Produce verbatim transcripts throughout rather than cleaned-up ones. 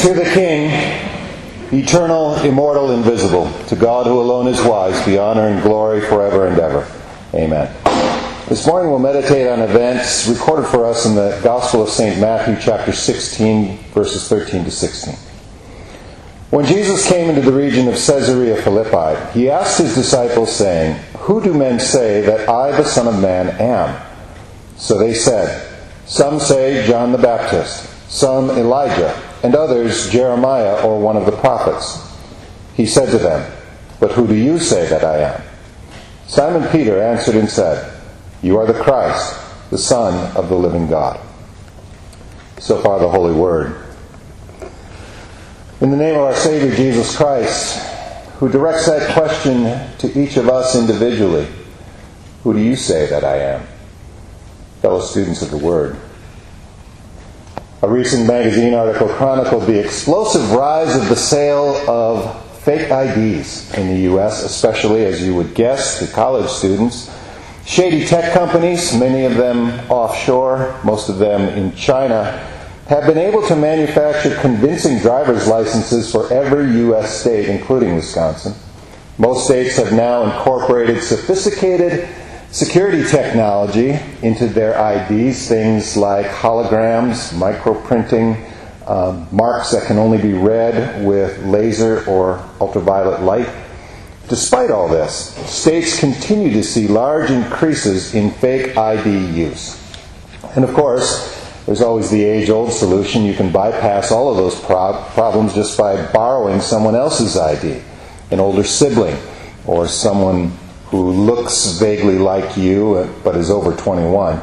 to the King, eternal, immortal, invisible, to God who alone is wise, be honor and glory forever and ever. Amen. This morning we'll meditate on events recorded for us in the Gospel of Saint Matthew, chapter sixteen, verses thirteen to sixteen. When Jesus came into the region of Caesarea Philippi, he asked his disciples, saying, "Who do men say that I, the Son of Man, am?" So they said, "Some say John the Baptist, some Elijah, and others Jeremiah or one of the prophets." He said to them, "But who do you say that I am?" Simon Peter answered and said, "You are the Christ, the Son of the living God." So far the Holy Word. In the name of our Savior Jesus Christ, who directs that question to each of us individually, who do you say that I am? Fellow students of the Word. A recent magazine article chronicled the explosive rise of the sale of fake I Ds in the U S, especially, as you would guess, to college students. Shady tech companies, many of them offshore, most of them in China, have been able to manufacture convincing driver's licenses for every U S state, including Wisconsin. Most states have now incorporated sophisticated security technology into their I Ds, things like holograms, microprinting, um, marks that can only be read with laser or ultraviolet light. Despite all this, states continue to see large increases in fake I D use. And of course, there's always the age-old solution. You can bypass all of those prob- problems just by borrowing someone else's I D, an older sibling, or someone who looks vaguely like you but is over twenty-one.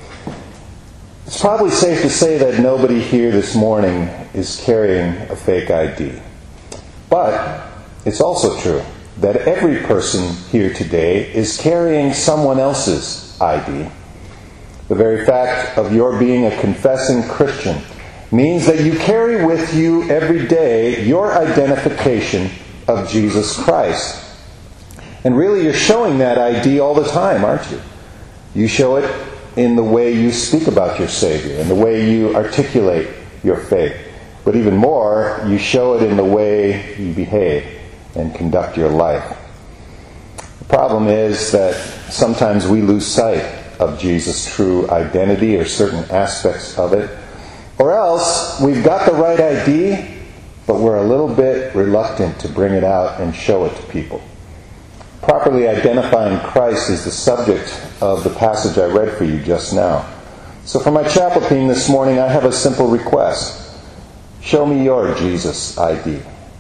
It's probably safe to say that nobody here this morning is carrying a fake I D. But it's also true that every person here today is carrying someone else's I D. The very fact of your being a confessing Christian means that you carry with you every day your identification of Jesus Christ. And really you're showing that I D all the time, aren't you? You show it in the way you speak about your Savior, in the way you articulate your faith. But even more, you show it in the way you behave and conduct your life. The problem is that sometimes we lose sight of Jesus' true identity or certain aspects of it. Or else, we've got the right I D, but we're a little bit reluctant to bring it out and show it to people. Properly identifying Christ is the subject of the passage I read for you just now. So for my chapel theme this morning, I have a simple request. Show me your Jesus I D.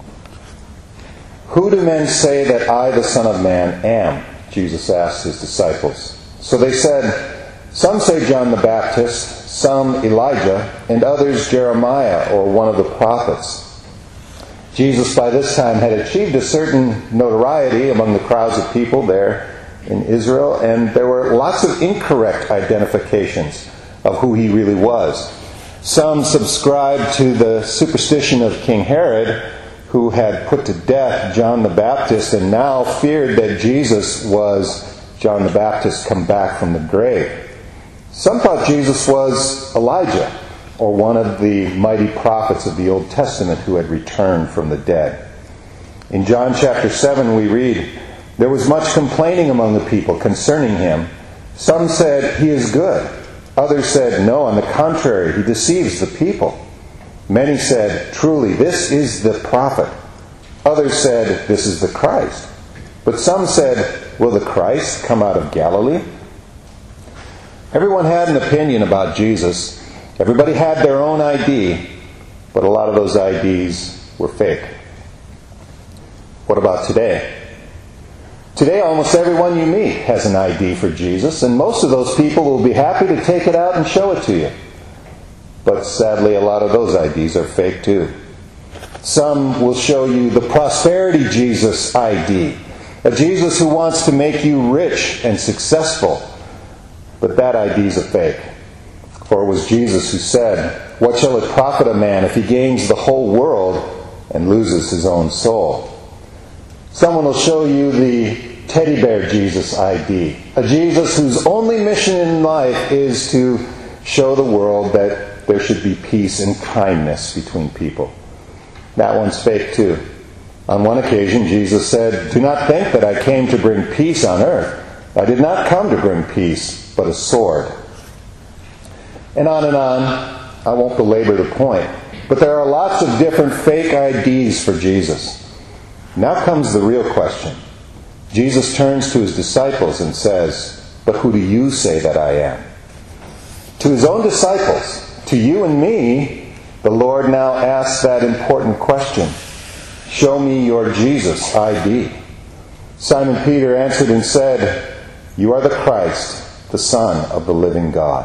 Who do men say that I, the Son of Man, am? Jesus asked his disciples. So they said, "Some say John the Baptist, some Elijah, and others Jeremiah or one of the prophets." Jesus by this time had achieved a certain notoriety among the crowds of people there in Israel, and there were lots of incorrect identifications of who he really was. Some subscribed to the superstition of King Herod, who had put to death John the Baptist and now feared that Jesus was John the Baptist come back from the grave. Some thought Jesus was Elijah, or one of the mighty prophets of the Old Testament who had returned from the dead. In John chapter seven we read, "There was much complaining among the people concerning him. Some said, 'He is good.' Others said, 'No, on the contrary, he deceives the people.' Many said, 'Truly, this is the prophet.' Others said, 'This is the Christ.' But some said, 'Will the Christ come out of Galilee?'" Everyone had an opinion about Jesus. Everybody had their own I D, but a lot of those I Ds were fake. What about today? Today, almost everyone you meet has an I D for Jesus, and most of those people will be happy to take it out and show it to you. But sadly, a lot of those I Ds are fake too. Some will show you the prosperity Jesus I D, a Jesus who wants to make you rich and successful. But that I D is a fake. For it was Jesus who said, "What shall it profit a man if he gains the whole world and loses his own soul?" Someone will show you the teddy bear Jesus I D, a Jesus whose only mission in life is to show the world that there should be peace and kindness between people. That one's fake too. On one occasion, Jesus said, "Do not think that I came to bring peace on earth. I did not come to bring peace, but a sword." And on and on. I won't belabor the point. But there are lots of different fake I Ds for Jesus. Now comes the real question. Jesus turns to his disciples and says, "But who do you say that I am?" To his own disciples, to you and me, the Lord now asks that important question. "Show me your Jesus I D." Simon Peter answered and said, "You are the Christ, the Son of the living God."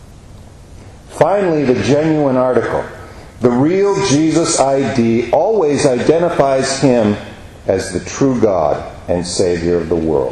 Finally, the genuine article. The real Jesus I D always identifies him as the true God and Savior of the world.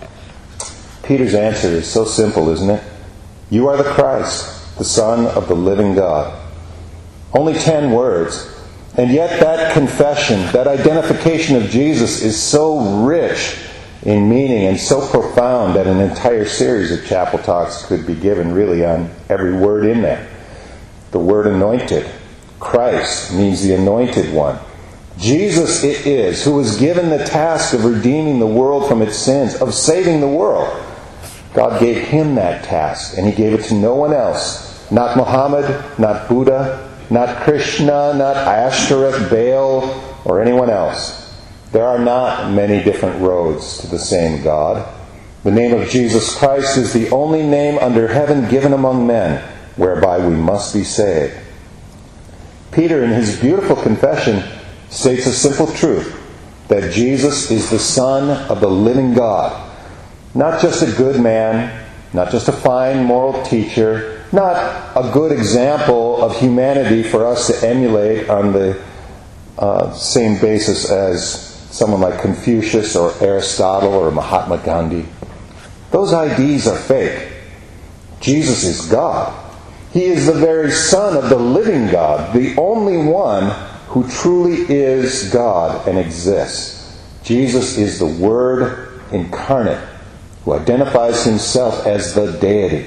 Peter's answer is so simple, isn't it? You are the Christ, the Son of the living God. Only ten words. And yet that confession, that identification of Jesus is so rich in meaning and so profound that an entire series of chapel talks could be given really on every word in there. The word anointed. Christ means the anointed one. Jesus it is who was given the task of redeeming the world from its sins, of saving the world. God gave him that task, and he gave it to no one else. Not Muhammad, not Buddha, not Krishna, not Ashtoreth, Baal, or anyone else. There are not many different roads to the same God. The name of Jesus Christ is the only name under heaven given among men, whereby we must be saved. Peter, in his beautiful confession, states a simple truth, that Jesus is the Son of the living God. Not just a good man, not just a fine moral teacher, not a good example of humanity for us to emulate on the uh, same basis as someone like Confucius or Aristotle or Mahatma Gandhi. Those I Ds are fake. Jesus is God. He is the very Son of the living God, the only one who truly is God and exists. Jesus is the Word incarnate, who identifies himself as the deity.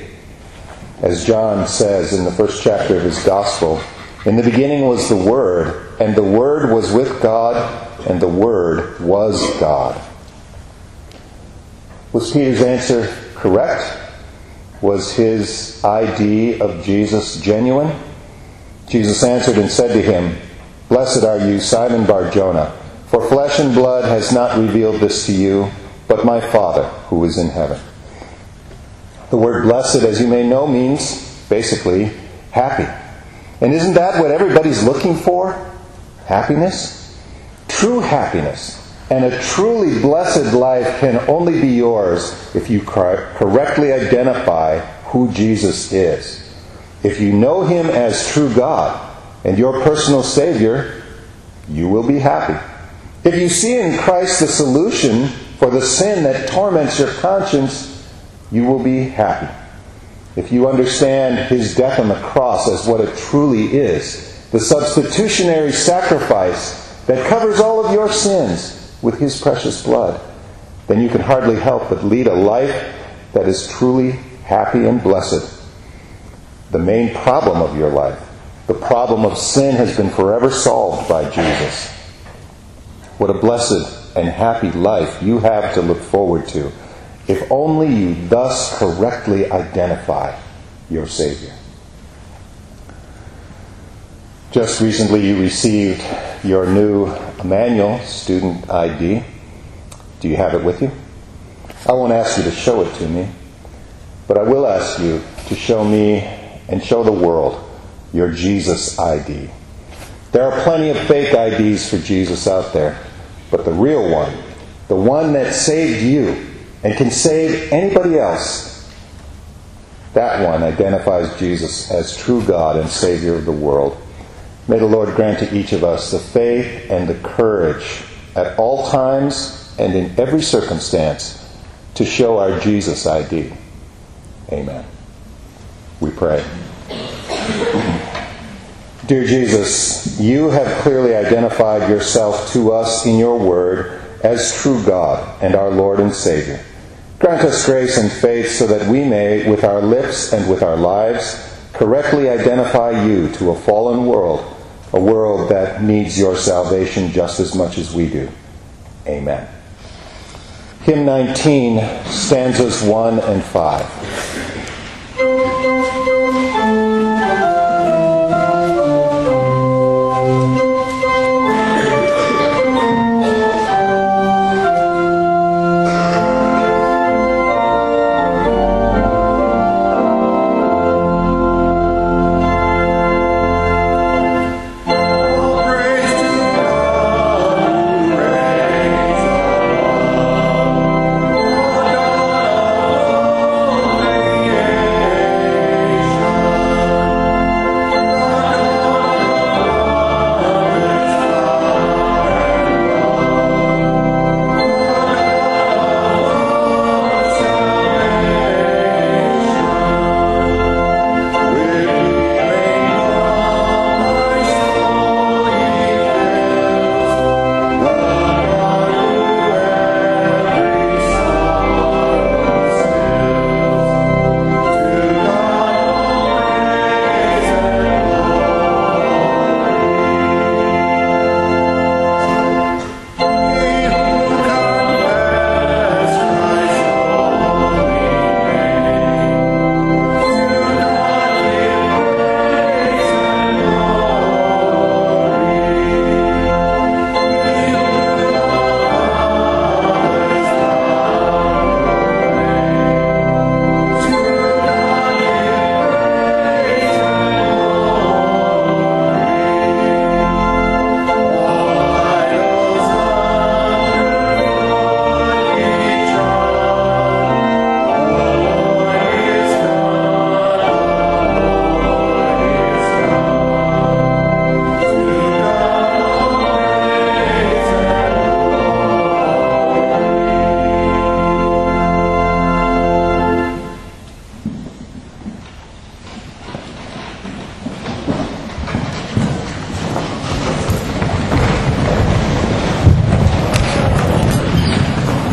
As John says in the first chapter of his Gospel, "In the beginning was the Word, and the Word was with God, and the Word was God." Was Peter's answer correct? Was his I D of Jesus genuine? Jesus answered and said to him, "Blessed are you, Simon Bar-Jonah, for flesh and blood has not revealed this to you, but my Father who is in heaven." The word blessed, as you may know, means basically happy. And isn't that what everybody's looking for? Happiness? True happiness. And a truly blessed life can only be yours if you correctly identify who Jesus is. If you know him as true God and your personal Savior, you will be happy. If you see in Christ the solution for the sin that torments your conscience, you will be happy. If you understand his death on the cross as what it truly is, the substitutionary sacrifice that covers all of your sins with his precious blood, then you can hardly help but lead a life that is truly happy and blessed. The main problem of your life, the problem of sin, has been forever solved by Jesus. What a blessed and happy life you have to look forward to, if only you thus correctly identify your Savior. Just recently you received your new Emmanuel student I D. Do you have it with you? I won't ask you to show it to me, but I will ask you to show me and show the world your Jesus I D. There are plenty of fake I Ds for Jesus out there, but the real one, the one that saved you and can save anybody else, that one identifies Jesus as true God and Savior of the world. May the Lord grant to each of us the faith and the courage at all times and in every circumstance to show our Jesus I D. Amen. We pray. Dear Jesus, you have clearly identified yourself to us in your word as true God and our Lord and Savior. Grant us grace and faith so that we may, with our lips and with our lives, correctly identify you to a fallen world a world that needs your salvation just as much as we do. Amen. Hymn nineteen, stanzas one and five.